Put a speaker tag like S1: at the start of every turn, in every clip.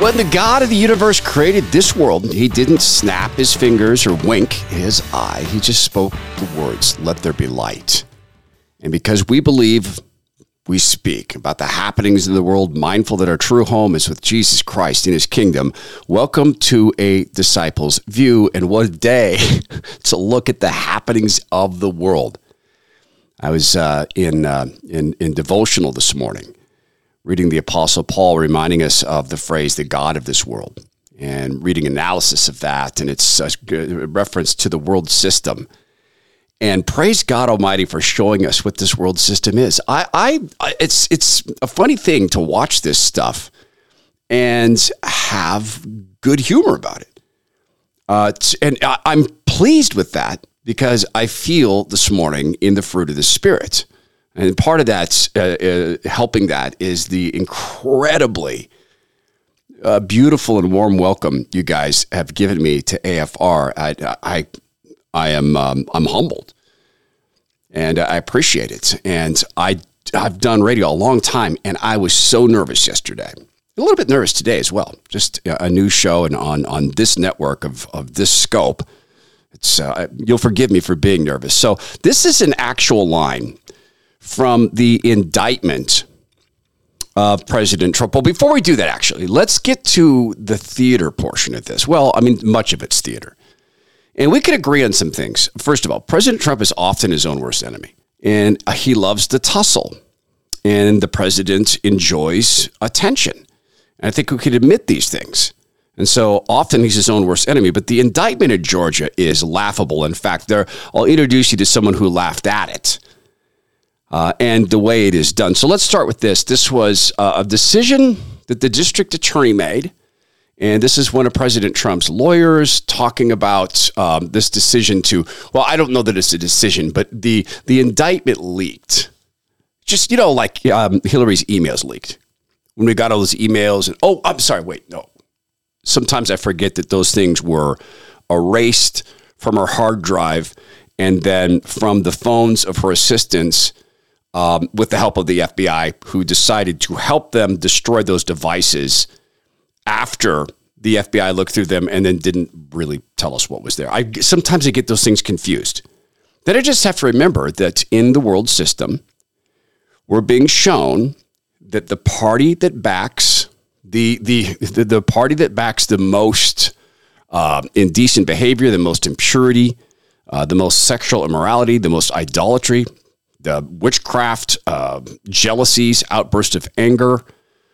S1: When the God of the universe created this world, he didn't snap his fingers or wink his eye. He just spoke the words, "Let there be light." And because we believe, we speak about the happenings in the world, mindful that our true home is with Jesus Christ in his kingdom. Welcome to A Disciple's View, and what a day to look at the happenings of the world. I was in devotional this morning, reading the Apostle Paul reminding us of the phrase, the God of this world, and reading analysis of that, and it's a reference to the world system. And praise God Almighty for showing us what this world system is. It's a funny thing to watch this stuff and have good humor about it. And I'm pleased with that because I feel this morning in the fruit of the Spirit. And part of that's helping that is the incredibly beautiful and warm welcome you guys have given me to AFR. I'm humbled, and I appreciate it. And I've done radio a long time, and I was so nervous yesterday. A little bit nervous today as well. Just a new show and on this network of this scope. It's you'll forgive me for being nervous. So this is an actual line from the indictment of President Trump. Well, before we do that, actually, let's get to the theater portion of this. Well, I mean, much of it's theater. And we can agree on some things. First of all, President Trump is often his own worst enemy. And he loves to tussle. And the president enjoys attention. And I think we could admit these things. And so often he's his own worst enemy. But the indictment in Georgia is laughable. In fact, I'll introduce you to someone who laughed at it. And the way it is done. So let's start with this. This was a decision that the district attorney made. And this is one of President Trump's lawyers talking about this decision well, I don't know that it's a decision, but the indictment leaked. Just, like Hillary's emails leaked. When we got all those emails and, I'm sorry, wait, no. Sometimes I forget that those things were erased from her hard drive and then from the phones of her assistants with the help of the FBI, who decided to help them destroy those devices after the FBI looked through them and then didn't really tell us what was there. Sometimes I get those things confused. Then I just have to remember that in the world system, we're being shown that the party that backs the party that backs the most indecent behavior, the most impurity, the most sexual immorality, the most idolatry, the witchcraft, jealousies, outbursts of anger,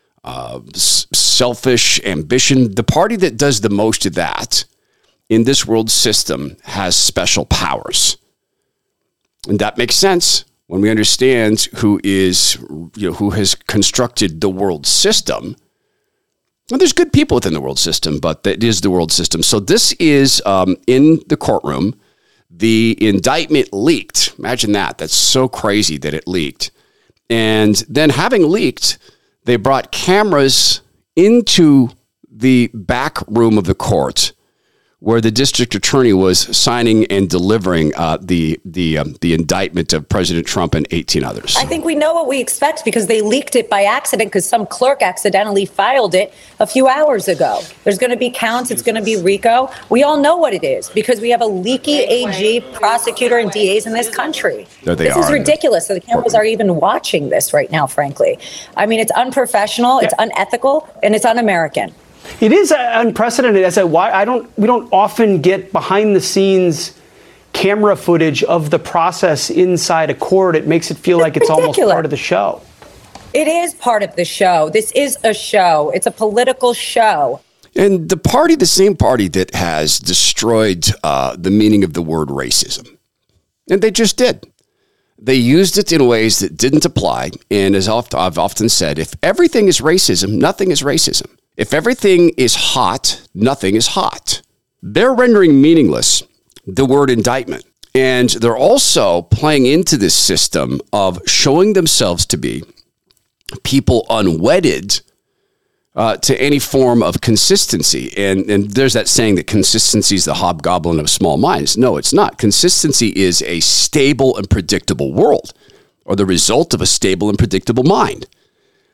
S1: selfish ambition. The party that does the most of that in this world system has special powers. And that makes sense when we understand who has constructed the world system. Well, there's good people within the world system, but that is the world system. So this is in the courtroom. The indictment leaked. Imagine that. That's so crazy that it leaked. And then having leaked, they brought cameras into the back room of the court where the district attorney was signing and delivering the indictment of President Trump and 18 others.
S2: I think we know what we expect because they leaked it by accident because some clerk accidentally filed it a few hours ago. There's going to be counts. It's going to be RICO. We all know what it is because we have a leaky AG, prosecutor, and DAs in this country. This is ridiculous. So the cameras are even watching this right now, frankly. I mean, it's unprofessional, it's unethical, and it's un-American.
S3: It is unprecedented. We don't often get behind the scenes camera footage of the process inside a court. It makes it feel like it's almost part of the show.
S2: It is part of the show. This is a show. It's a political show.
S1: And the same party that has destroyed the meaning of the word racism. And they just did. They used it in ways that didn't apply. And as I've often said, if everything is racism, nothing is racism. If everything is hot, nothing is hot. They're rendering meaningless the word indictment. And they're also playing into this system of showing themselves to be people unwedded to any form of consistency. And there's that saying that consistency is the hobgoblin of small minds. No, it's not. Consistency is a stable and predictable world, or the result of a stable and predictable mind.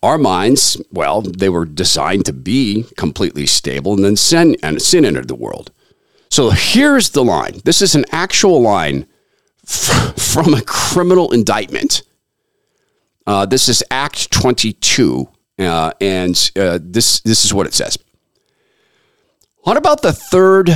S1: Our minds, well, they were designed to be completely stable, and then sin entered the world. So here's the line. This is an actual line from a criminal indictment. This is Act 22, and this is what it says. On or about the third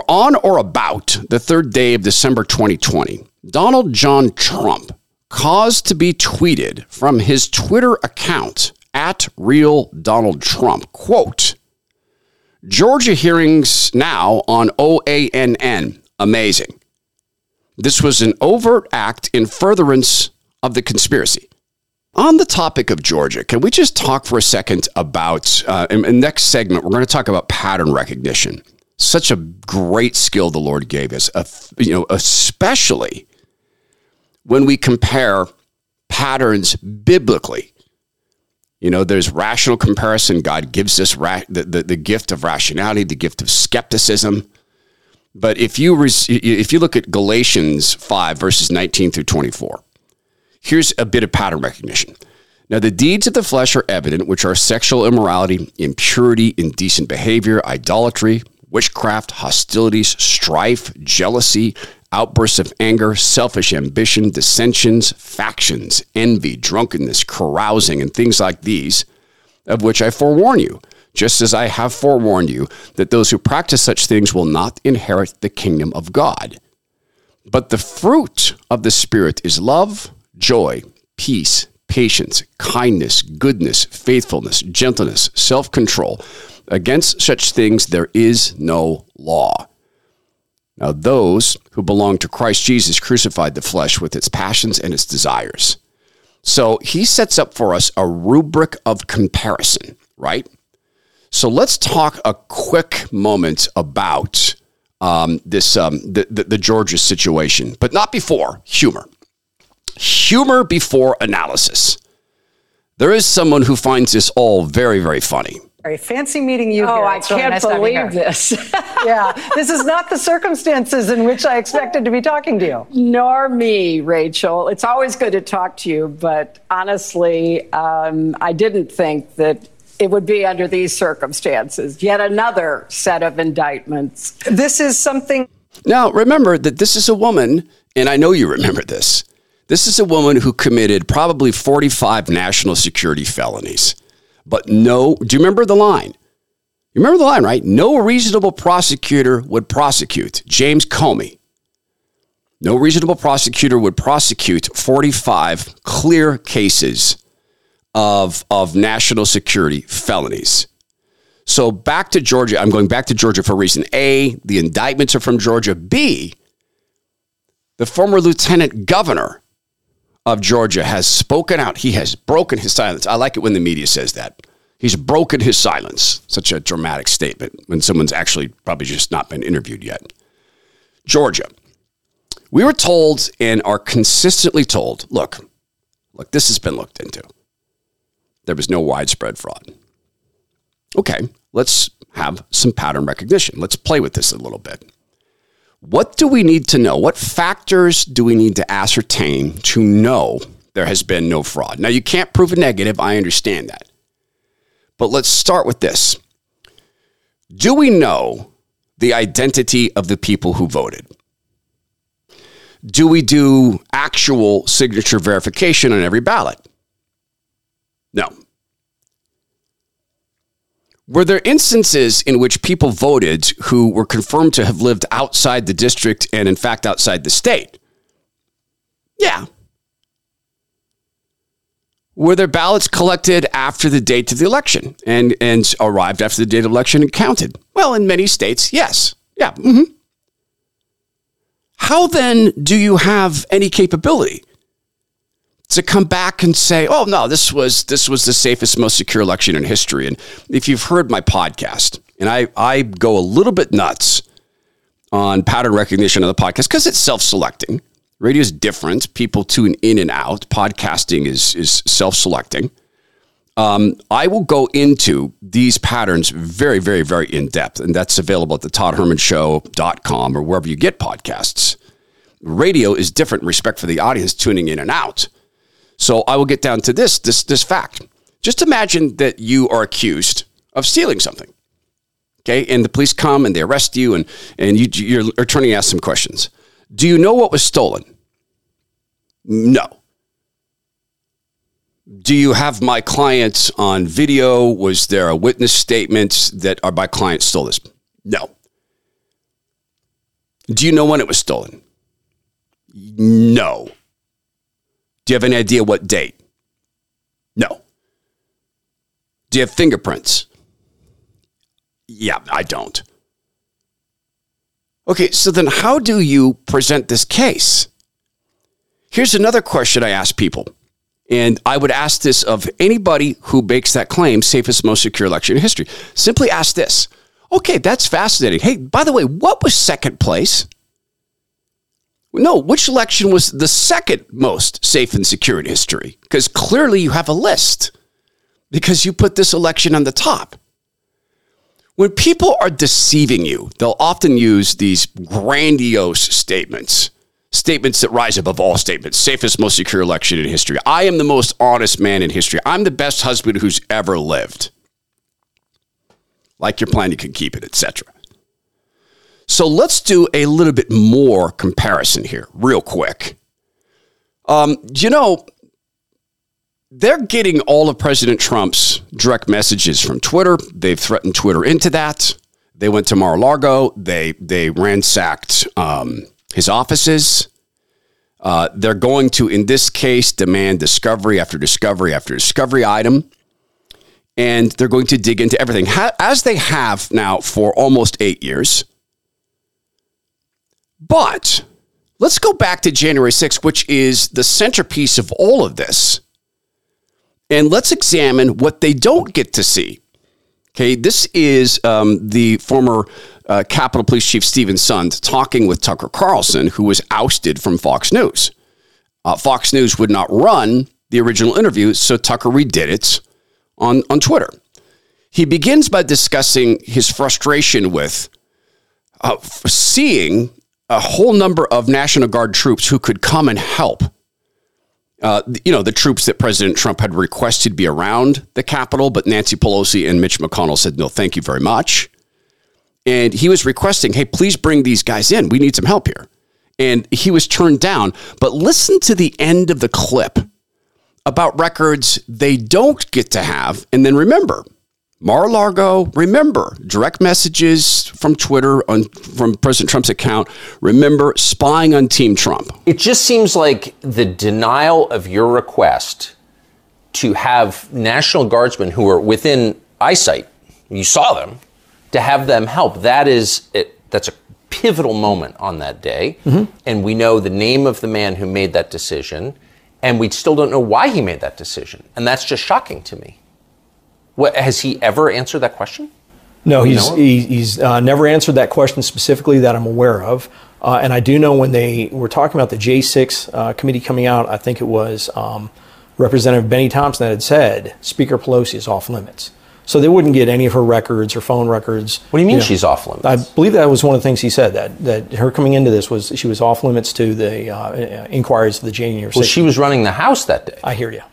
S1: day of December 2020, Donald John Trump caused to be tweeted from his Twitter account @RealDonaldTrump, quote, Georgia hearings now on OANN. Amazing. This was an overt act in furtherance of the conspiracy. On the topic of Georgia, can we just talk for a second about, in the next segment, we're going to talk about pattern recognition. Such a great skill the Lord gave us, especially when we compare patterns biblically. There's rational comparison. God gives us the gift of rationality, the gift of skepticism. But if you look at Galatians 5, verses 19 through 24, here's a bit of pattern recognition. Now, the deeds of the flesh are evident, which are sexual immorality, impurity, indecent behavior, idolatry, witchcraft, hostilities, strife, jealousy, outbursts of anger, selfish ambition, dissensions, factions, envy, drunkenness, carousing, and things like these, of which I forewarn you, just as I have forewarned you, that those who practice such things will not inherit the kingdom of God. But the fruit of the Spirit is love, joy, peace, patience, kindness, goodness, faithfulness, gentleness, self-control. Against such things there is no law. Now those who belong to Christ Jesus crucified the flesh with its passions and its desires. So he sets up for us a rubric of comparison, right? So let's talk a quick moment about the Georgia situation, but not before. Humor before analysis. There is someone who finds this all very, very funny.
S4: Very fancy meeting you here.
S5: I can't believe this.
S4: Yeah, this is not the circumstances in which I expected to be talking to you.
S5: Nor me, Rachel. It's always good to talk to you, but honestly, I didn't think that it would be under these circumstances. Yet another set of indictments.
S4: This is something.
S1: Now, remember that this is a woman, and I know you remember this. This is a woman who committed probably 45 national security felonies. But no, do you remember the line? You remember the line, right? No reasonable prosecutor would prosecute. James Comey. No reasonable prosecutor would prosecute 45 clear cases of national security felonies. So back to Georgia. I'm going back to Georgia for a reason. A, the indictments are from Georgia. B, the former lieutenant governor of Georgia has spoken out. He has broken his silence. I like it when the media says that. He's broken his silence. Such a dramatic statement when someone's actually probably just not been interviewed yet. Georgia. We were told and are consistently told, look, this has been looked into. There was no widespread fraud. Okay, let's have some pattern recognition. Let's play with this a little bit. What do we need to know? What factors do we need to ascertain to know there has been no fraud? Now, you can't prove a negative. I understand that. But let's start with this. Do we know the identity of the people who voted? Do we do actual signature verification on every ballot? No. Were there instances in which people voted who were confirmed to have lived outside the district and, in fact, outside the state? Yeah. Were there ballots collected after the date of the election and arrived after the date of election and counted? Well, in many states, yes. Yeah. Mm-hmm. How then do you have any capability to come back and say, oh, no, this was the safest, most secure election in history? And if you've heard my podcast, and I go a little bit nuts on pattern recognition on the podcast because it's self-selecting. Radio is different. People tune in and out. Podcasting is self-selecting. I will go into these patterns very, very, very in depth, and that's available at the ToddHermanShow.com or wherever you get podcasts. Radio is different in respect for the audience tuning in and out. So I will get down to this fact. Just imagine that you are accused of stealing something. Okay, and the police come and they arrest you, and your attorney asks some questions. Do you know what was stolen? No. Do you have my client on video? Was there a witness statement that my client stole this? No. Do you know when it was stolen? No. Do you have any idea what date? No. Do you have fingerprints? Yeah, I don't. Okay, so then how do you present this case? Here's another question I ask people. And I would ask this of anybody who makes that claim, safest, most secure election in history. Simply ask this. Okay, that's fascinating. Hey, by the way, what was second place? No, which election was the second most safe and secure in history? Because clearly you have a list because you put this election on the top. When people are deceiving you, they'll often use these grandiose statements that rise above all statements. Safest, most secure election in history. I am the most honest man in history. I'm the best husband who's ever lived. Like your plan, you can keep it, etc. So let's do a little bit more comparison here, real quick. They're getting all of President Trump's direct messages from Twitter. They've threatened Twitter into that. They went to Mar-a-Lago. They ransacked his offices. They're going to, in this case, demand discovery after discovery after discovery item. And they're going to dig into everything, as they have now for almost 8 years. But let's go back to January 6th, which is the centerpiece of all of this. And let's examine what they don't get to see. Okay, this is the former Capitol Police Chief Stephen Sund talking with Tucker Carlson, who was ousted from Fox News. Fox News would not run the original interview, so Tucker redid it on Twitter. He begins by discussing his frustration with seeing a whole number of National Guard troops who could come and help. The troops that President Trump had requested be around the Capitol, but Nancy Pelosi and Mitch McConnell said, no, thank you very much. And he was requesting, hey, please bring these guys in. We need some help here. And he was turned down. But listen to the end of the clip about records they don't get to have. And then remember, Mar-a-Lago, remember, direct messages from Twitter from President Trump's account. Remember, spying on Team Trump.
S6: It just seems like the denial of your request to have National Guardsmen who are within eyesight, you saw them, to have them help. That's a pivotal moment on that day. Mm-hmm. And we know the name of the man who made that decision, and we still don't know why he made that decision. And that's just shocking to me. Has he ever answered that question?
S7: No, he's never answered that question specifically that I'm aware of. And I do know when they were talking about the J6 committee coming out, I think it was Representative Benny Thompson that had said Speaker Pelosi is off limits. So they wouldn't get any of her records or phone records.
S6: What do you mean she's off limits?
S7: I believe that was one of the things he said, that her coming into this was she was off limits to the inquiries of the January 6th.
S6: Well, she was running the House that day.
S7: I hear you.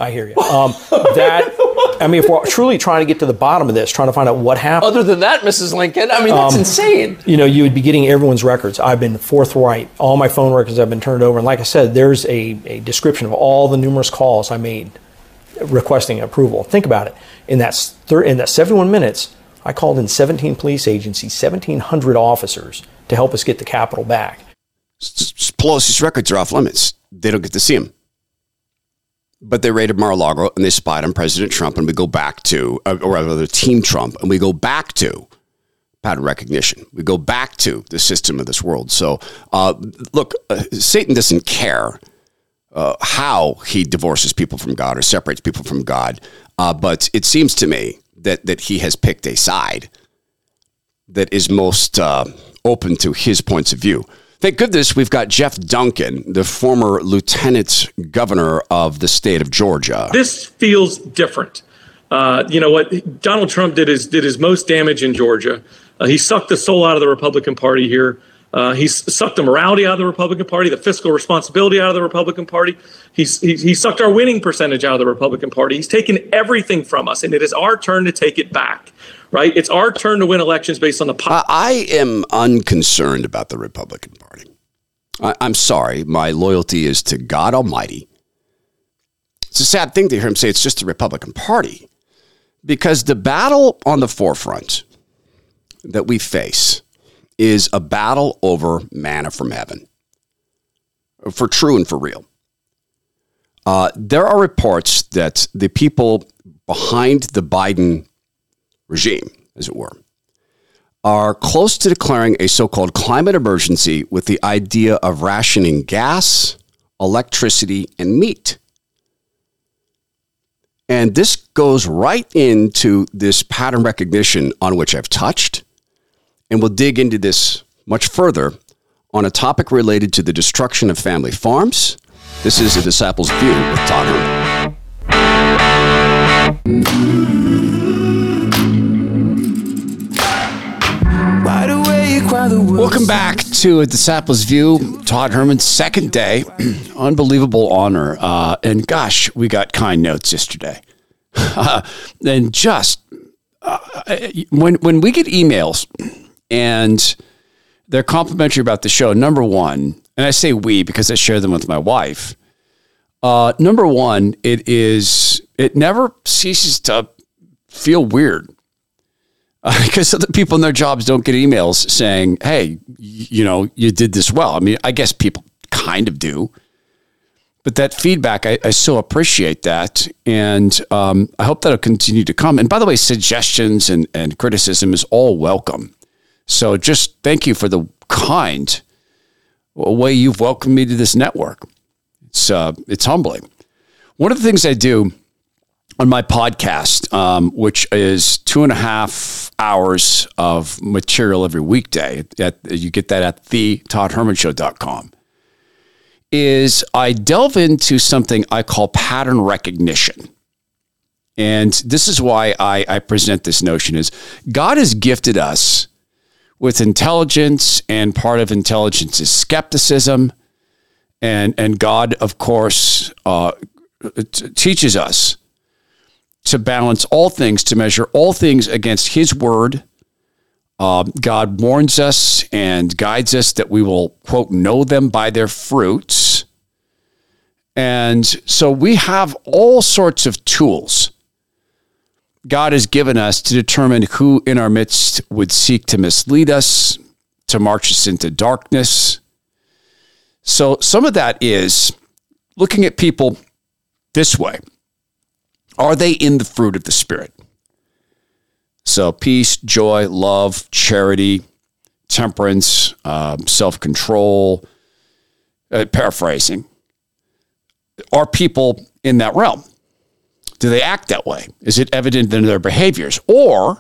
S7: If we're truly trying to get to the bottom of this, trying to find out what happened.
S6: Other than that, Mrs. Lincoln, that's insane.
S7: You would be getting everyone's records. I've been forthright. All my phone records have been turned over. And like I said, there's a description of all the numerous calls I made requesting approval. Think about it. In that 71 minutes, I called in 17 police agencies, 1,700 officers to help us get the Capitol back.
S1: Pelosi's records are off limits. They don't get to see them. But they raided Mar-a-Lago and they spied on President Trump, and we go back to, or rather Team Trump, and we go back to pattern recognition. We go back to the system of this world. So, Satan doesn't care how he divorces people from God or separates people from God, but it seems to me that he has picked a side that is most open to his points of view. Thank goodness we've got Jeff Duncan, the former lieutenant governor of the state of Georgia.
S8: This feels different. You know what? Donald Trump did his most damage in Georgia. He sucked the soul out of the Republican Party here. He's sucked the morality out of the Republican Party, the fiscal responsibility out of the Republican Party. He sucked our winning percentage out of the Republican Party. He's taken everything from us, and it is our turn to take it back, right? It's our turn to win elections based on the
S1: I am unconcerned about the Republican Party. I'm sorry. My loyalty is to God Almighty. It's a sad thing to hear him say it's just the Republican Party, because the battle on the forefront that we face is a battle over manna from heaven, for true and for real. There are reports that the people behind the Biden regime, as it were, are close to declaring a so-called climate emergency with the idea of rationing gas, electricity, and meat. And this goes right into this pattern recognition on which I've touched. And we'll dig into this much further on a topic related to the destruction of family farms. This is A Disciple's View with Todd Herman. Welcome back to A Disciple's View. Todd Herman's second day. Unbelievable honor. And gosh, we got kind notes yesterday. And just when we get emails and they're complimentary about the show, number one, and I say we because I share them with my wife. Number one, it never ceases to feel weird. Because other people in their jobs don't get emails saying, hey, you did this well. I mean, I guess people kind of do. But that feedback, I so appreciate that. And I hope that'll continue to come. And by the way, suggestions and criticism is all welcome. So just thank you for the kind way you've welcomed me to this network. It's humbling. One of the things I do on my podcast, which is 2.5 hours of material every weekday, you get that at thetoddhermanshow.com, is I delve into something I call pattern recognition. And this is why I present this notion is God has gifted us with intelligence, and part of intelligence is skepticism. And God, of course, teaches us to balance all things, to measure all things against his word. God warns us and guides us that we will, quote, know them by their fruits. And so we have all sorts of tools God has given us to determine who in our midst would seek to mislead us, to march us into darkness. So some of that is looking at people this way. Are they in the fruit of the Spirit? So peace, joy, love, charity, temperance, self-control, paraphrasing. Are people in that realm? Do they act that way? Is it evident in their behaviors? Or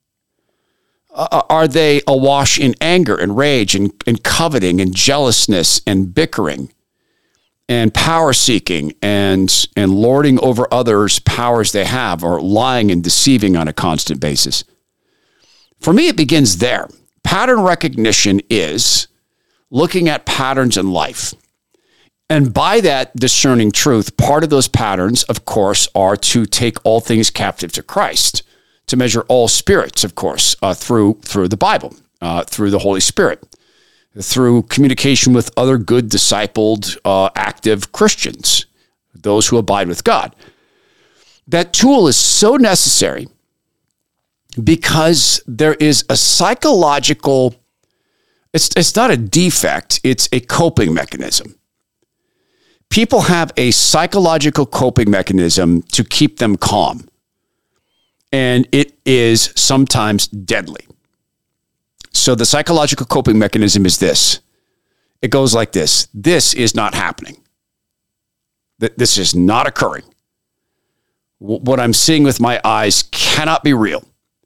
S1: are they awash in anger and rage and coveting and jealousness and bickering and power seeking and lording over others' powers they have, or lying and deceiving on a constant basis? For me, it begins there. Pattern recognition is looking at patterns in life. And by that discerning truth, part of those patterns, of course, are to take all things captive to Christ, to measure all spirits, of course, through the Bible, through the Holy Spirit, through communication with other good, discipled, active Christians, those who abide with God. That tool is so necessary because there is a psychological, it's not a defect, it's a coping mechanism. People have a psychological coping mechanism to keep them calm, and it is sometimes deadly. So the psychological coping mechanism is this. It goes like this. This is not happening. This is not occurring. What I'm seeing with my eyes cannot be real.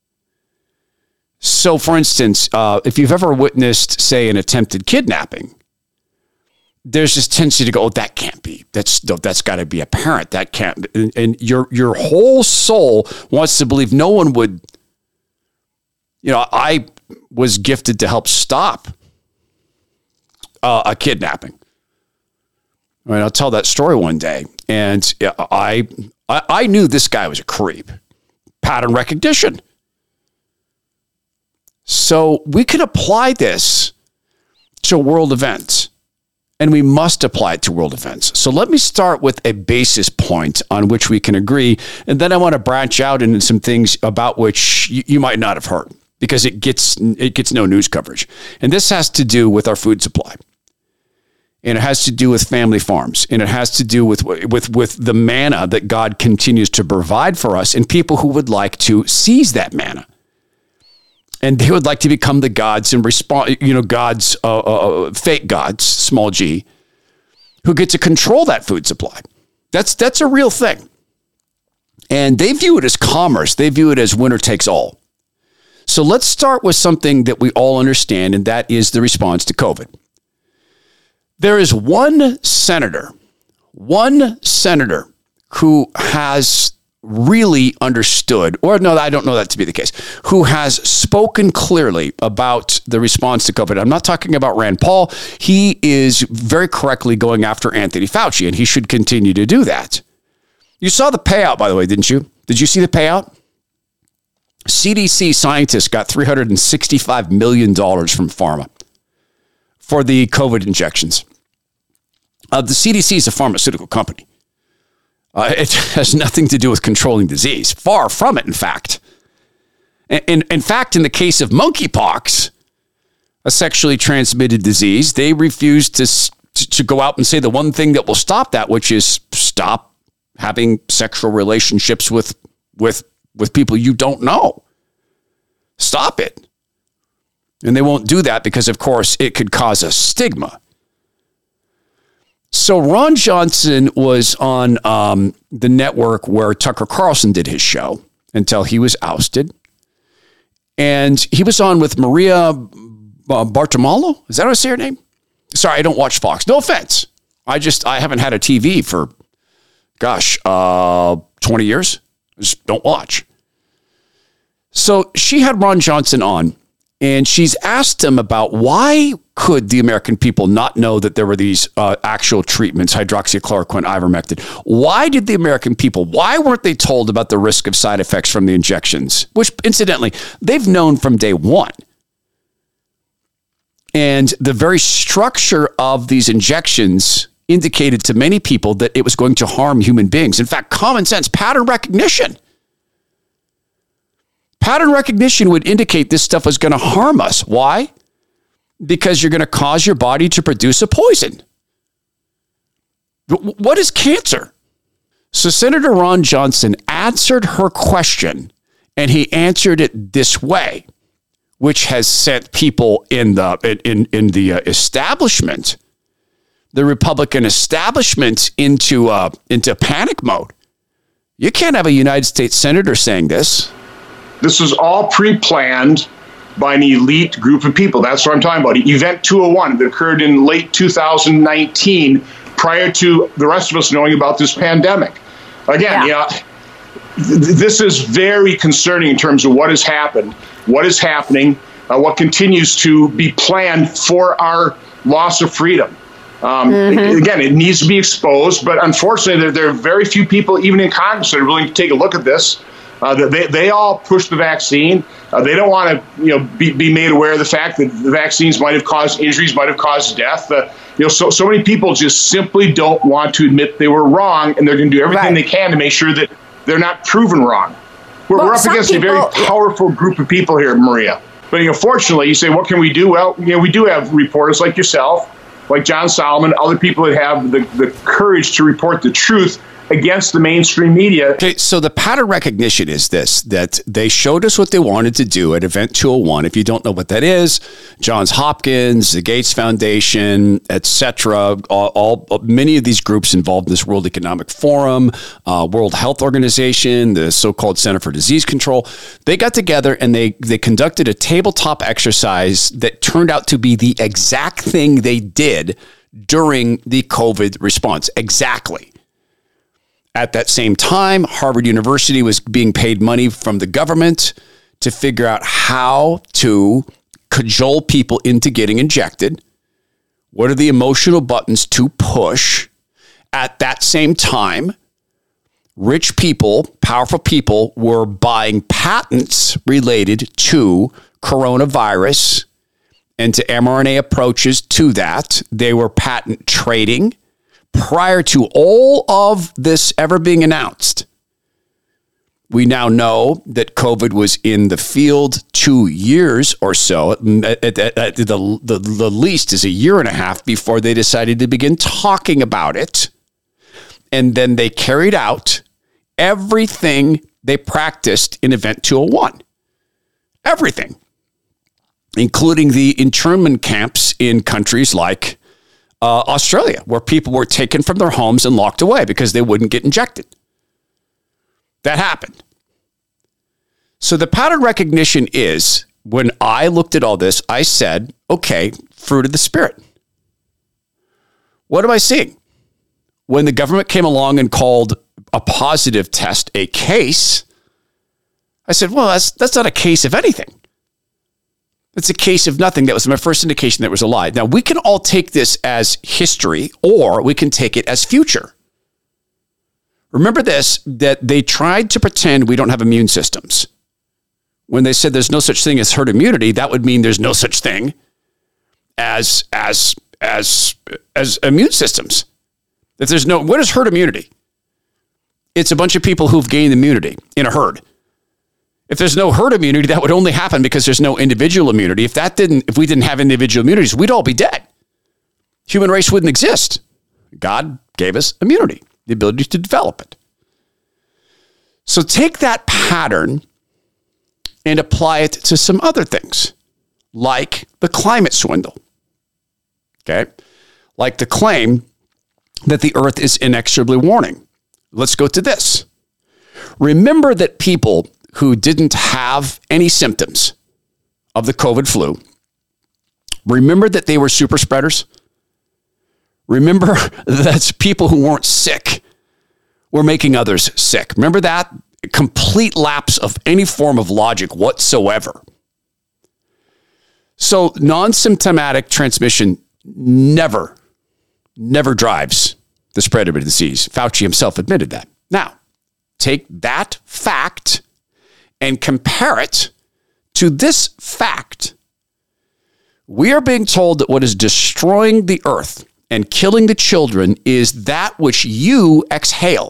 S1: So, for instance, if you've ever witnessed, say, an attempted kidnapping, there's this tendency to go, oh, that can't be. That's got to be apparent. That can't. And your whole soul wants to believe no one would. I was gifted to help stop a kidnapping. I mean, I'll tell that story one day. And I knew this guy was a creep. Pattern recognition. So we can apply this to world events. And we must apply it to world events. So let me start with a basis point on which we can agree. And then I want to branch out into some things about which you might not have heard, because it gets no news coverage. And this has to do with our food supply. And it has to do with family farms. And it has to do with the manna that God continues to provide for us, and people who would like to seize that manna. And they would like to become the gods and gods, fake gods, small g, who get to control that food supply. That's a real thing. And they view it as commerce. They view it as winner takes all. So let's start with something that we all understand, and that is the response to COVID. There is one senator who has really understood, or no, I don't know that to be the case, who has spoken clearly about the response to COVID. I'm not talking about Rand Paul. He is very correctly going after Anthony Fauci, and he should continue to do that. You saw the payout, by the way, didn't you? Did you see the payout? CDC scientists got $365 million from pharma for the COVID injections. The CDC is a pharmaceutical company. It has nothing to do with controlling disease. Far from it, in fact. In fact, in the case of monkeypox, a sexually transmitted disease, they refuse to go out and say the one thing that will stop that, which is stop having sexual relationships with people you don't know. Stop it. And they won't do that because, of course, it could cause a stigma. So Ron Johnson was on the network where Tucker Carlson did his show until he was ousted. And he was on with Maria Bartiromo. Is that how I say her name? Sorry, I don't watch Fox. No offense. I haven't had a TV for, 20 years. I just don't watch. So she had Ron Johnson on, and she's asked him about why could the American people not know that there were these actual treatments, hydroxychloroquine, ivermectin? Why did the American people, why weren't they told about the risk of side effects from the injections? Which, incidentally, they've known from day one. And the very structure of these injections indicated to many people that it was going to harm human beings. In fact, common sense, pattern recognition. Pattern recognition would indicate this stuff was going to harm us. Why? Because you're going to cause your body to produce a poison. What is cancer? So Senator Ron Johnson answered her question, and he answered it this way, which has sent people in the establishment, the Republican establishment, into panic mode. You can't have a United States senator saying this.
S9: This is all pre-planned by an elite group of people. That's what I'm talking about. Event 201 that occurred in late 2019, prior to the rest of us knowing about this pandemic. Again, this is very concerning in terms of what has happened, what is happening, what continues to be planned for our loss of freedom. Again, it needs to be exposed, but unfortunately, there are very few people, even in Congress, that are willing to take a look at this. They all push the vaccine. They don't want to, be made aware of the fact that the vaccines might have caused injuries, might have caused death. So many people just simply don't want to admit they were wrong, and they're going to do everything they can to make sure that they're not proven wrong. We're up against a very powerful group of people here, Maria. But fortunately, you say, what can we do? Well, we do have reporters like yourself, like John Solomon, other people that have the courage to report the truth against the mainstream media.
S1: Okay, so the pattern recognition is this, that they showed us what they wanted to do at Event 201. If you don't know what that is, Johns Hopkins, the Gates Foundation, etc., many of these groups involved in this World Economic Forum, World Health Organization, the so-called Center for Disease Control, they got together and they conducted a tabletop exercise that turned out to be the exact thing they did during the COVID response. Exactly. At that same time, Harvard University was being paid money from the government to figure out how to cajole people into getting injected What are the emotional buttons to push? At that same time, rich people, powerful people were buying patents related to coronavirus and to mRNA approaches to that. They were patent trading prior to all of this ever being announced. We now know that COVID was in the field 2 years or so. At the least is a year and a half before they decided to begin talking about it. And then they carried out everything they practiced in Event 201. Everything, including the internment camps in countries like Australia, where people were taken from their homes and locked away because they wouldn't get injected. That happened. So the pattern recognition is, when I looked at all this, I said, okay, fruit of the Spirit. What am I seeing? When the government came along and called a positive test a case, I said, well, that's not a case of anything. It's a case of nothing. That was my first indication that it was a lie. Now, we can all take this as history, or we can take it as future. Remember this, that they tried to pretend we don't have immune systems. When they said there's no such thing as herd immunity, that would mean there's no such thing as immune systems. If there's no, what is herd immunity? It's a bunch of people who've gained immunity in a herd. If there's no herd immunity, that would only happen because there's no individual immunity. If we didn't have individual immunities, we'd all be dead. Human race wouldn't exist. God gave us immunity, the ability to develop it. So take that pattern and apply it to some other things, like the climate swindle. Okay? Like the claim that the earth is inexorably warming. Let's go to this. Remember that people who didn't have any symptoms of the COVID flu, remember that they were super spreaders? Remember that people who weren't sick were making others sick. Remember that? Complete lapse of any form of logic whatsoever. So non-symptomatic transmission never drives the spread of the disease. Fauci himself admitted that. Now, take that fact and compare it to this fact. We are being told that what is destroying the earth and killing the children is that which you exhale.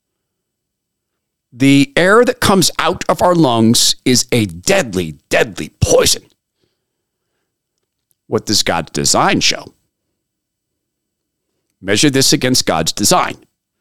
S1: The air that comes out of our lungs is a deadly, deadly poison. What does God's design show? Measure this against God's design.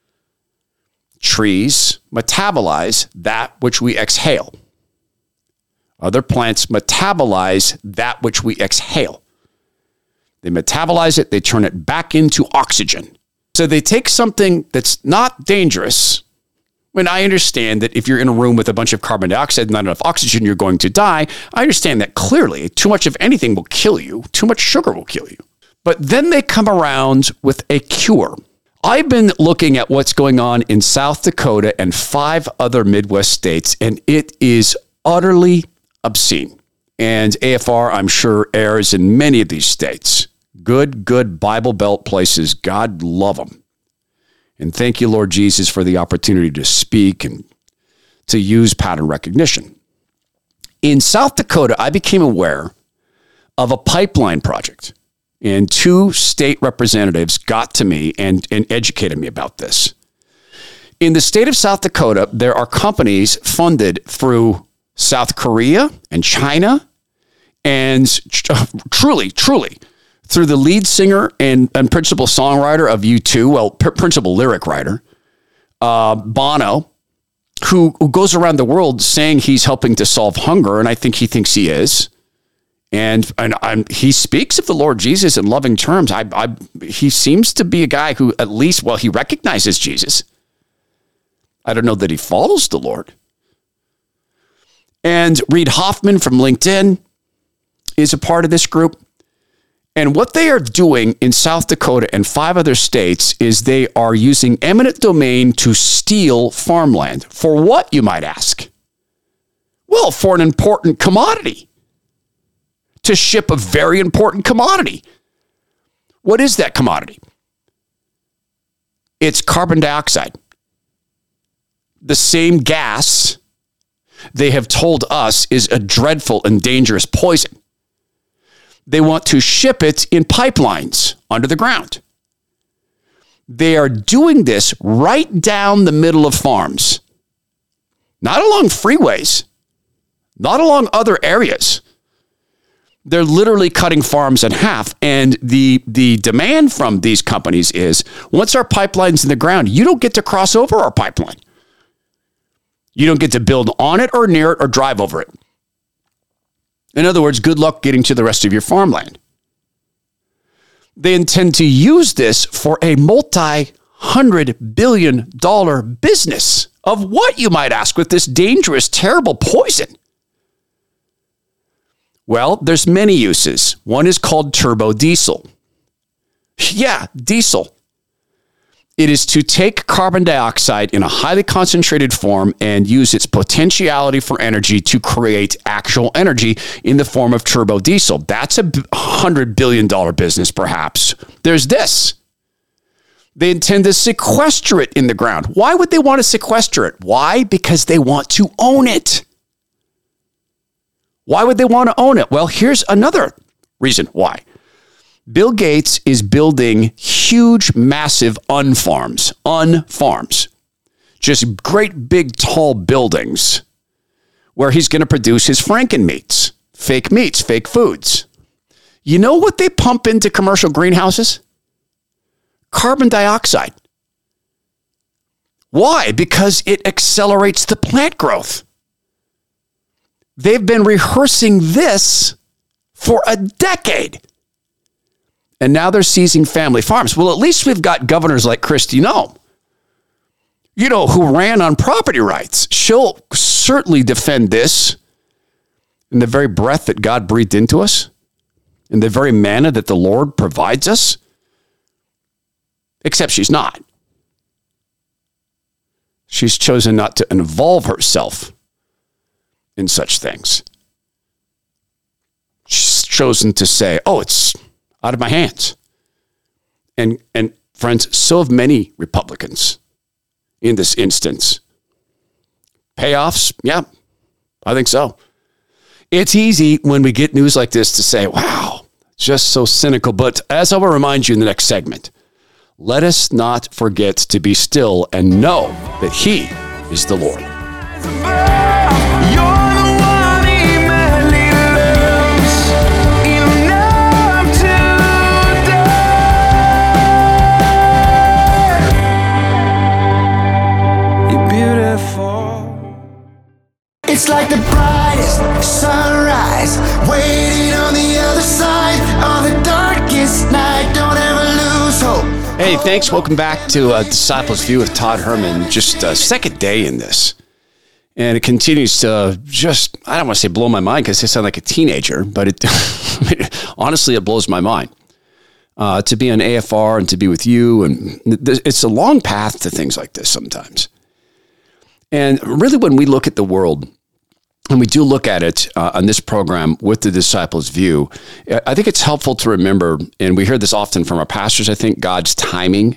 S1: Trees metabolize that which we exhale. Other plants metabolize that which we exhale. They metabolize it, they turn it back into oxygen. So they take something that's not dangerous. When I understand that if you're in a room with a bunch of carbon dioxide and not enough oxygen, you're going to die. I understand that clearly. Too much of anything will kill you. Too much sugar will kill you. But then they come around with a cure. I've been looking at what's going on in South Dakota and 5 other Midwest states, and it is utterly obscene. And AFR, I'm sure, airs in many of these states. Good Bible Belt places. God love them. And thank you, Lord Jesus, for the opportunity to speak and to use pattern recognition. In South Dakota, I became aware of a pipeline project. And 2 state representatives got to me and educated me about this. In the state of South Dakota, there are companies funded through South Korea and China, and truly, through the lead singer and principal songwriter of U2, well, principal lyric writer, Bono, who goes around the world saying he's helping to solve hunger, and I think he thinks he is. And he speaks of the Lord Jesus in loving terms. He seems to be a guy who at least, well, he recognizes Jesus. I don't know that he follows the Lord. And Reid Hoffman from LinkedIn is a part of this group. And what they are doing in South Dakota and 5 other states is they are using eminent domain to steal farmland. For what, you might ask? Well, for an important commodity. To ship a very important commodity. What is that commodity? It's carbon dioxide. The same gas they have told us is a dreadful and dangerous poison. They want to ship it in pipelines under the ground. They are doing this right down the middle of farms, not along freeways, not along other areas. They're literally cutting farms in half. And the demand from these companies is, once our pipeline's in the ground, you don't get to cross over our pipeline. You don't get to build on it or near it or drive over it. In other words, good luck getting to the rest of your farmland. They intend to use this for a multi-$100 billion business of what, you might ask, with this dangerous, terrible poison? Well, there's many uses. One is called turbo diesel. Yeah, diesel. It is to take carbon dioxide in a highly concentrated form and use its potentiality for energy to create actual energy in the form of turbo diesel. That's a $100 billion business, perhaps. There's this. They intend to sequester it in the ground. Why would they want to sequester it? Why? Because they want to own it. Why would they want to own it? Well, here's another reason why. Bill Gates is building huge, massive unfarms, just great, big, tall buildings where he's going to produce his Frankenmeats, fake foods. You know what they pump into commercial greenhouses? Carbon dioxide. Why? Because it accelerates the plant growth. They've been rehearsing this for a decade. And now they're seizing family farms. Well, at least we've got governors like Kristi Noem, who ran on property rights. She'll certainly defend this in the very breath that God breathed into us, in the very manna that the Lord provides us. Except she's not. She's chosen not to involve herself in such things. She's chosen to say, it's out of my hands. And friends, so have many Republicans in this instance. Payoffs? Yeah, I think so. It's easy when we get news like this to say, wow, just so cynical. But as I will remind you in the next segment, let us not forget to be still and know that He is the Lord.
S10: It's like the brightest sunrise, waiting on the other side of the darkest night. Don't ever lose hope.
S1: Hey, thanks. Welcome back to Disciples View with Todd Herman. Just a second day in this. And it continues to just, I don't want to say blow my mind because I sound like a teenager, but honestly, it blows my mind. To be on AFR and to be with you. And it's a long path to things like this sometimes. And really, when we look at the world, and we do look at it on this program with the Disciples View, I think it's helpful to remember, and we hear this often from our pastors, I think, God's timing.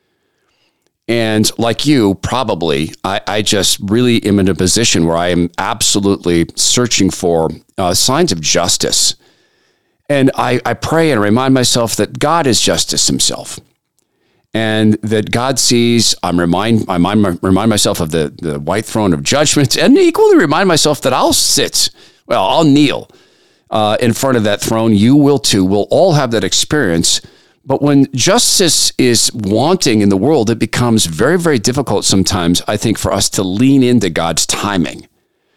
S1: And like you, probably, I just really am in a position where I am absolutely searching for signs of justice. And I pray and remind myself that God is justice Himself. And that God sees, I remind myself of the white throne of judgment, and equally remind myself that I'll kneel in front of that throne. You will too. We'll all have that experience. But when justice is wanting in the world, it becomes very, very difficult sometimes, I think, for us to lean into God's timing.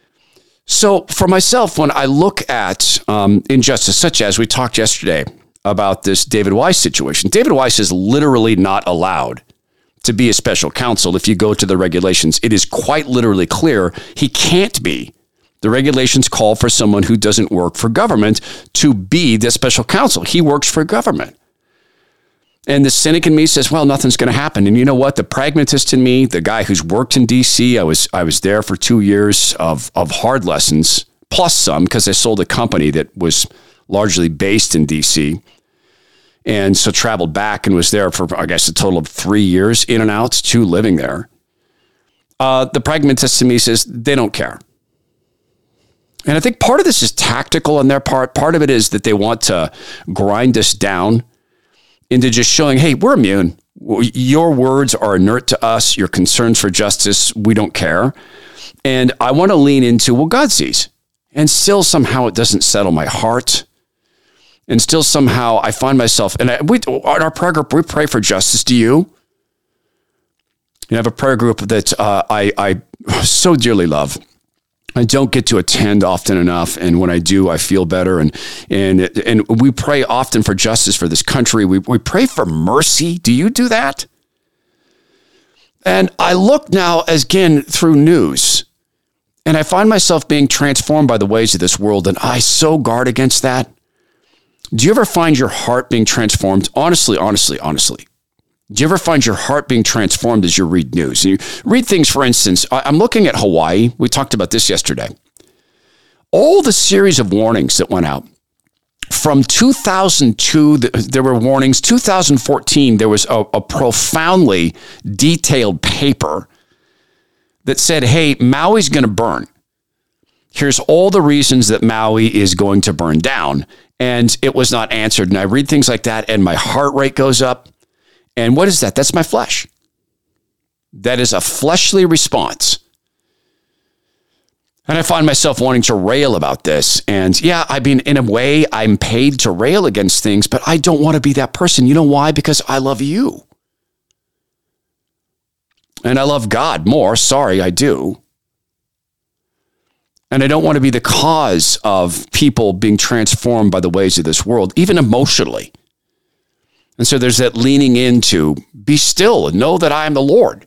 S1: So for myself, when I look at injustice, such as we talked yesterday about this David Weiss situation. David Weiss is literally not allowed to be a special counsel. If you go to the regulations, it is quite literally clear he can't be. The regulations call for someone who doesn't work for government to be the special counsel. He works for government. And the cynic in me says, well, nothing's going to happen. And you know what? The pragmatist in me, the guy who's worked in D.C., I was there for 2 years of hard lessons, plus some, because I sold a company that was largely based in D.C., And so traveled back and was there for, I guess, a total of 3 years, in and out, 2 living there. The pragmatist to me says they don't care. And I think part of this is tactical on their part. Part of it is that they want to grind us down into just showing, hey, we're immune. Your words are inert to us. Your concerns for justice, we don't care. And I want to lean into, well, God sees. And still somehow it doesn't settle my heart. And still somehow I find myself, and on our prayer group, we pray for justice. Do you? You have a prayer group that I so dearly love. I don't get to attend often enough, and when I do, I feel better. And we pray often for justice for this country. We pray for mercy. Do you do that? And I look now, again, through news, and I find myself being transformed by the ways of this world, and I so guard against that. Do you ever find your heart being transformed? Honestly. Do you ever find your heart being transformed as you read news? And you read things, for instance, I'm looking at Hawaii. We talked about this yesterday. All the series of warnings that went out. From 2002, there were warnings. 2014, there was a profoundly detailed paper that said, hey, Maui's going to burn. Here's all the reasons that Maui is going to burn down. And it was not answered. And I read things like that, and my heart rate goes up. And what is that? That's my flesh. That is a fleshly response. And I find myself wanting to rail about this. And yeah, I mean, in a way, I'm paid to rail against things, but I don't want to be that person. You know why? Because I love you. And I love God more. Sorry, I do. And I don't want to be the cause of people being transformed by the ways of this world, even emotionally. And so there's that leaning into, be still and know that I am the Lord.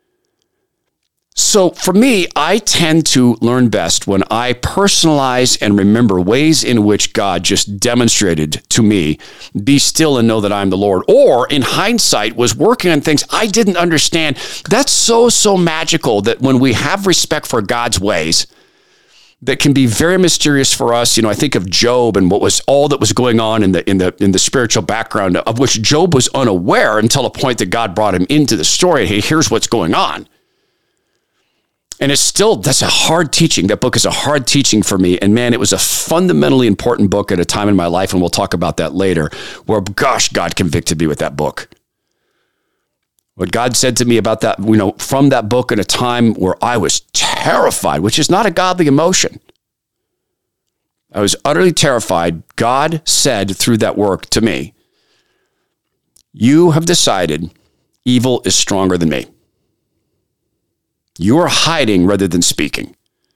S1: So for me, I tend to learn best when I personalize and remember ways in which God just demonstrated to me, be still and know that I'm the Lord. Or in hindsight, was working on things I didn't understand. That's so magical that when we have respect for God's ways, that can be very mysterious for us. You know, I think of Job and what was all that was going on in the spiritual background, of which Job was unaware until a point that God brought him into the story. Hey, here's what's going on. And that's a hard teaching. That book is a hard teaching for me. And man, it was a fundamentally important book at a time in my life. And we'll talk about that later, where, gosh, God convicted me with that book. What God said to me about that, you know, from that book at a time where I was terrified, which is not a godly emotion. I was utterly terrified. God said through that work to me, you have decided evil is stronger than me. You are hiding rather than speaking.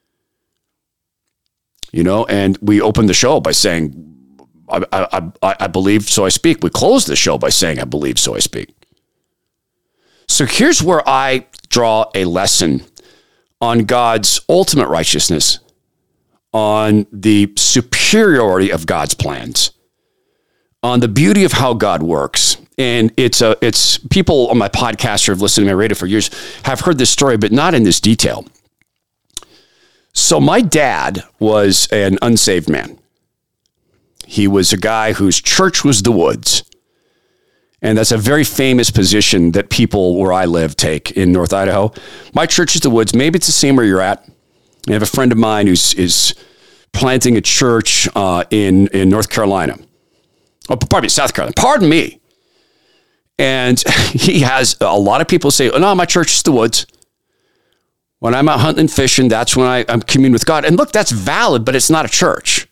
S1: You know, and we opened the show by saying, I believe, so I speak. We closed the show by saying, I believe, so I speak. So here's where I draw a lesson on God's ultimate righteousness, on the superiority of God's plans, on the beauty of how God works. And it's people on my podcast who have listened to my radio for years have heard this story, but not in this detail. So my dad was an unsaved man. He was a guy whose church was the woods. And that's a very famous position that people where I live take in North Idaho. My church is the woods. Maybe it's the same where you're at. I have a friend of mine is planting a church in North Carolina. Oh, pardon me, South Carolina. Pardon me. And he has a lot of people say, oh, no, my church is the woods. When I'm out hunting and fishing, that's when I'm communing with God. And look, that's valid, but it's not a church.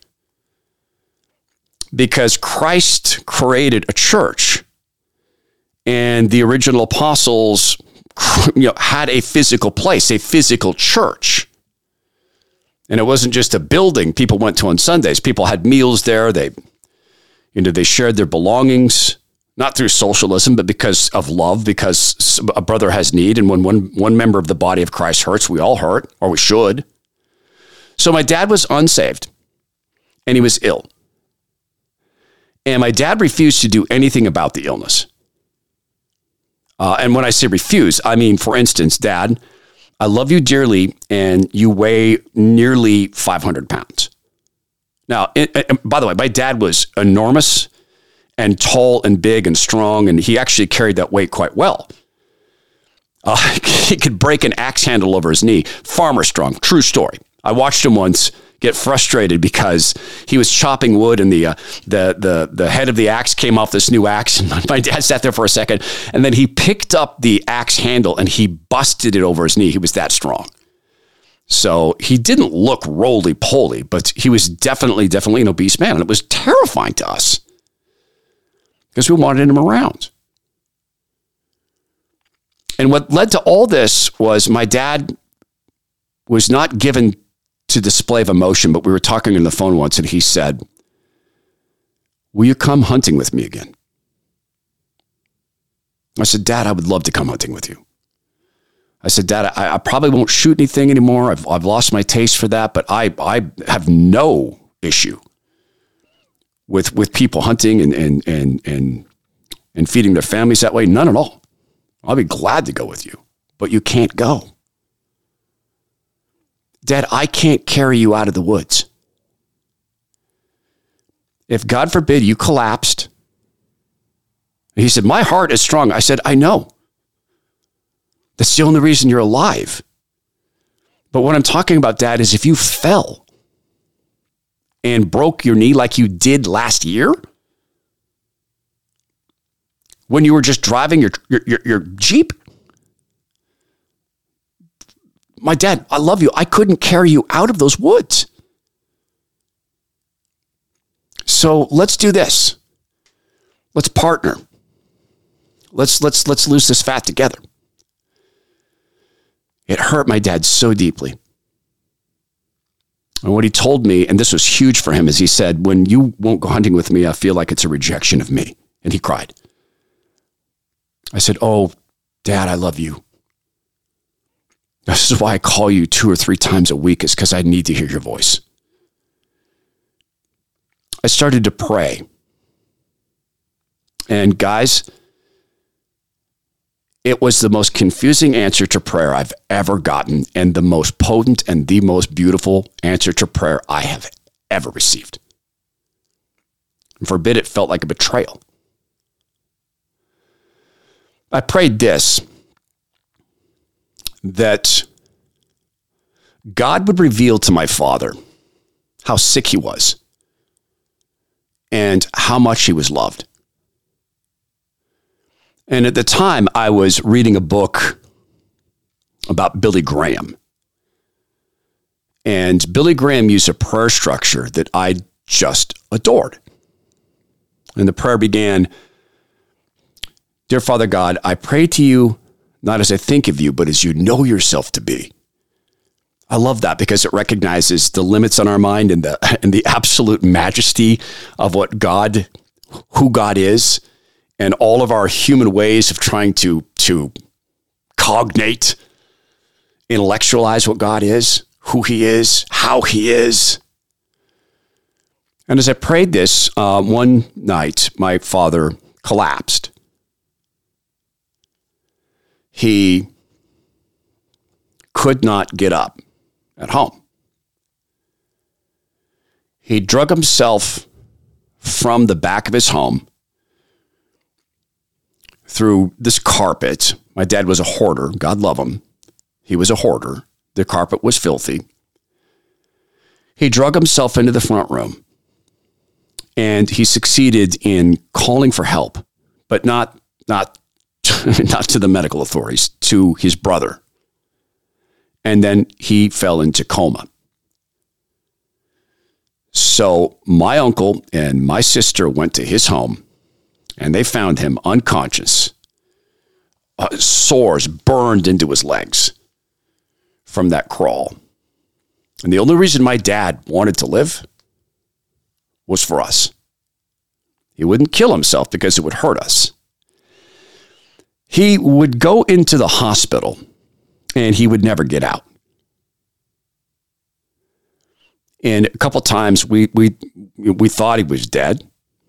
S1: Because Christ created a church. And the original apostles, had a physical place, a physical church. And it wasn't just a building people went to on Sundays. People had meals there. They shared their belongings, not through socialism, but because of love, because a brother has need. And when one member of the body of Christ hurts, we all hurt, or we should. So my dad was unsaved, and he was ill. And my dad refused to do anything about the illness. And when I say refuse, I mean, for instance, Dad, I love you dearly, and you weigh nearly 500 pounds. Now, by the way, my dad was enormous, and tall and big and strong, and he actually carried that weight quite well. He could break an axe handle over his knee. Farmer strong, true story. I watched him once get frustrated because he was chopping wood and the head of the axe came off this new axe. And my dad sat there for a second, and then he picked up the axe handle and he busted it over his knee. He was that strong. So he didn't look roly-poly, but he was definitely an obese man. And it was terrifying to us because we wanted him around. And what led to all this was my dad was not given to display of emotion, but we were talking on the phone once and he said, "Will you come hunting with me again?" I said, "Dad, I would love to come hunting with you." I said, "Dad, I probably won't shoot anything anymore. I've lost my taste for that, but I have no issue with people hunting and feeding their families that way. None at all. I'll be glad to go with you, but you can't go. Dad, I can't carry you out of the woods. If God forbid you collapsed." He said, "My heart is strong." I said, "I know. That's the only reason you're alive. But what I'm talking about, Dad, is if you fell and broke your knee like you did last year, when you were just driving your Jeep, my dad, I love you. I couldn't carry you out of those woods. So let's do this. Let's partner. Let's lose this fat together." It hurt my dad so deeply. And what he told me, and this was huge for him, is he said, "When you won't go hunting with me, I feel like it's a rejection of me." And he cried. I said, "Oh, Dad, I love you. This is why I call you 2 or 3 times a week, is because I need to hear your voice." I started to pray. And guys, it was the most confusing answer to prayer I've ever gotten, and the most potent and the most beautiful answer to prayer I have ever received. And for a bit, it felt like a betrayal. I prayed this, that God would reveal to my father how sick he was and how much he was loved. And at the time, I was reading a book about Billy Graham. And Billy Graham used a prayer structure that I just adored. And the prayer began, "Dear Father God, I pray to you, not as I think of you, but as you know yourself to be." I love that because it recognizes the limits on our mind and the absolute majesty of what God, who God is, and all of our human ways of trying to cognate, intellectualize what God is, who he is, how he is. And as I prayed this, one night, my father collapsed. He could not get up at home. He drug himself from the back of his home through this carpet. My dad was a hoarder. God love him. He was a hoarder. The carpet was filthy. He drug himself into the front room, and he succeeded in calling for help, but not to the medical authorities, to his brother. And then he fell into coma. So my uncle and my sister went to his home, and they found him unconscious, sores burned into his legs from that crawl. And the only reason my dad wanted to live was for us. He wouldn't kill himself because it would hurt us. He would go into the hospital and he would never get out. And a couple times we thought he was dead.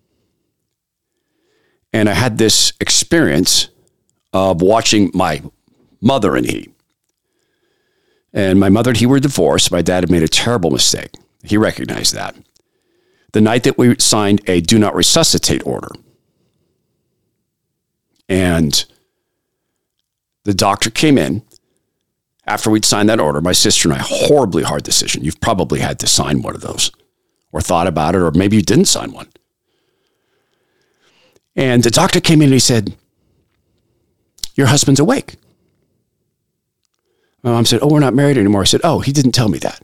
S1: And I had this experience of watching my mother and he. And my mother and he were divorced. My dad had made a terrible mistake. He recognized that. The night that we signed a do not resuscitate order, And the doctor came in after we'd signed that order. My sister and I, horribly hard decision. You've probably had to sign one of those or thought about it, or maybe you didn't sign one. And the doctor came in and he said, your husband's awake. My mom said, oh, we're not married anymore. I said, oh, he didn't tell me that.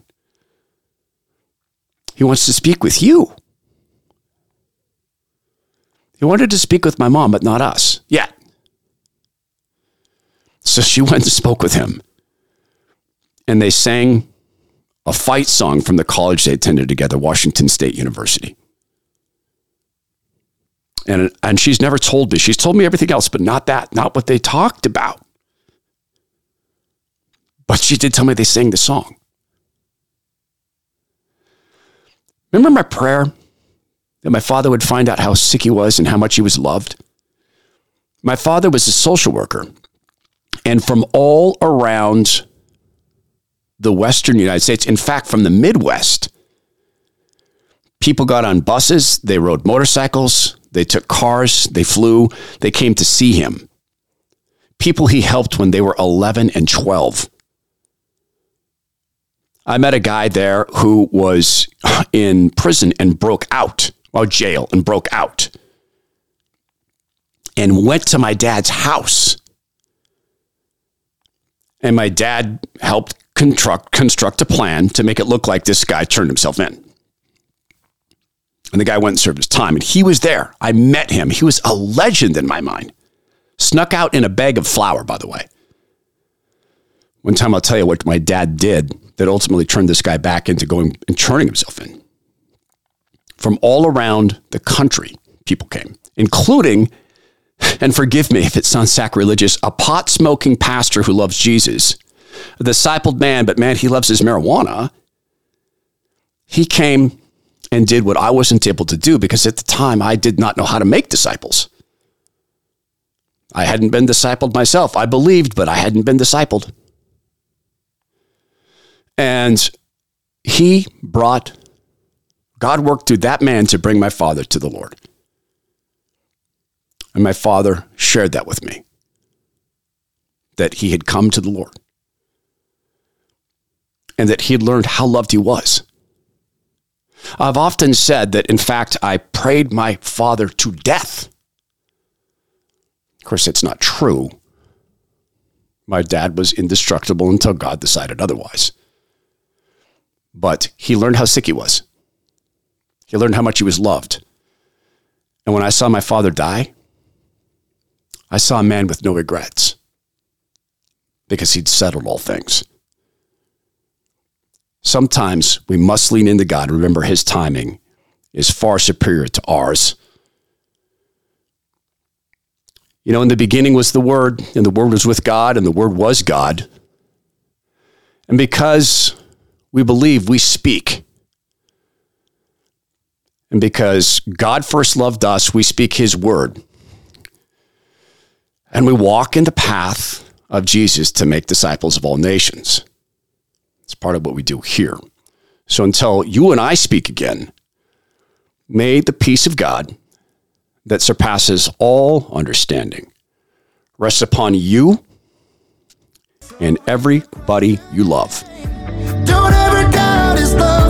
S1: He wants to speak with you. He wanted to speak with my mom, but not us yet. So she went and spoke with him. And they sang a fight song from the college they attended together, Washington State University. And she's never told me. She's told me everything else, but not that, not what they talked about. But she did tell me they sang the song. Remember my prayer that my father would find out how sick he was and how much he was loved? My father was a social worker. And from all around the Western United States, in fact, from the Midwest, people got on buses, they rode motorcycles, they took cars, they flew, they came to see him. People he helped when they were 11 and 12. I met a guy there who was in prison and broke out, well, jail and broke out, and went to my dad's house. And my dad helped construct a plan to make it look like this guy turned himself in. And the guy went and served his time, and he was there. I met him. He was a legend in my mind. Snuck out in a bag of flour, by the way. One time I'll tell you what my dad did that ultimately turned this guy back into going and turning himself in. From all around the country, people came, including, and forgive me if it sounds sacrilegious, a pot-smoking pastor who loves Jesus, a discipled man, but man, he loves his marijuana. He came and did what I wasn't able to do because at the time I did not know how to make disciples. I hadn't been discipled myself. I believed, but I hadn't been discipled. And God worked through that man to bring my father to the Lord. And my father shared that with me, that he had come to the Lord and that he had learned how loved he was. I've often said that, in fact, I prayed my father to death. Of course, it's not true. My dad was indestructible until God decided otherwise. But he learned how sick he was. He learned how much he was loved. And when I saw my father die, I saw a man with no regrets because he'd settled all things. Sometimes we must lean into God. Remember, his timing is far superior to ours. You know, in the beginning was the Word, and the Word was with God, and the Word was God. And because we believe, we speak. And because God first loved us, we speak his word. And we walk in the path of Jesus to make disciples of all nations. It's part of what we do here. So until you and I speak again, may the peace of God that surpasses all understanding rest upon you and everybody you love.
S10: Don't ever doubt his love.